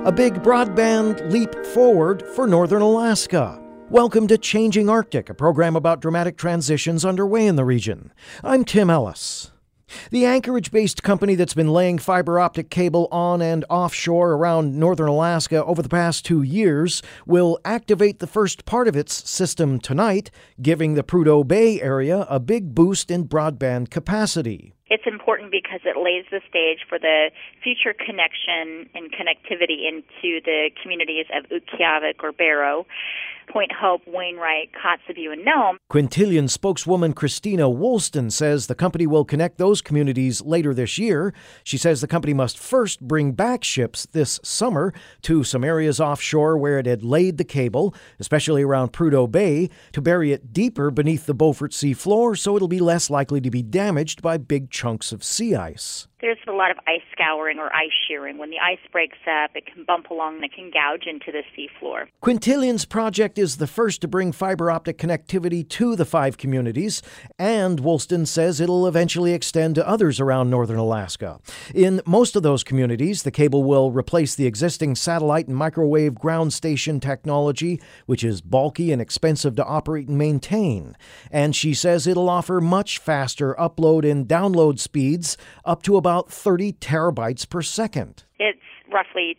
A big broadband leap forward for northern Alaska. Welcome to Changing Arctic, a program about dramatic transitions underway in the region. I'm Tim Ellis. The Anchorage-based company that's been laying fiber optic cable on and offshore around northern Alaska over the past 2 years will activate the first part of its system tonight, giving the Prudhoe Bay area a big boost in broadband capacity. It's important because it lays the stage for the future connection and connectivity into the communities of Utqiagvik or Barrow, Point Hope, Wainwright, Kotzebue, and Nome. Quintillion spokeswoman Christina Woolston says the company will connect those communities later this year. She says the company must first bring back ships this summer to some areas offshore where it had laid the cable, especially around Prudhoe Bay, to bury it deeper beneath the Beaufort Sea floor so it'll be less likely to be damaged by big chunks of sea ice. There's a lot of ice scouring or ice shearing. When the ice breaks up, it can bump along and it can gouge into the seafloor. Quintillion's project is the first to bring fiber optic connectivity to the 5 communities, and Woolston says it'll eventually extend to others around northern Alaska. In most of those communities, the cable will replace the existing satellite and microwave ground station technology, which is bulky and expensive to operate and maintain. And she says it'll offer much faster upload and download speeds, up to about 30 terabytes per second. It's roughly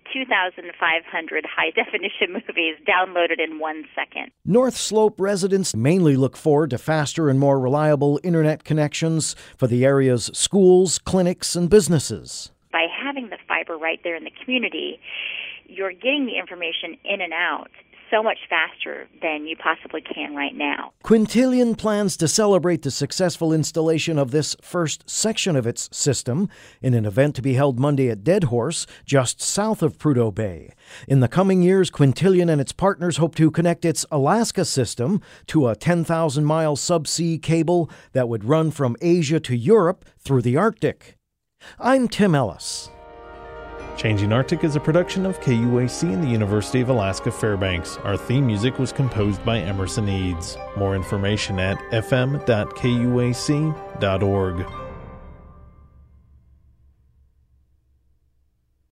2,500 high-definition movies downloaded in 1 second. North Slope residents mainly look forward to faster and more reliable internet connections for the area's schools, clinics, and businesses. By having the fiber right there in the community, you're getting the information in and out so much faster than you possibly can right now. Quintillion plans to celebrate the successful installation of this first section of its system in an event to be held Monday at Dead Horse, just south of Prudhoe Bay. In the coming years, Quintillion and its partners hope to connect its Alaska system to a 10,000-mile subsea cable that would run from Asia to Europe through the Arctic. I'm Tim Ellis. Changing Arctic is a production of KUAC and the University of Alaska Fairbanks. Our theme music was composed by Emerson Eads. More information at fm.kuac.org.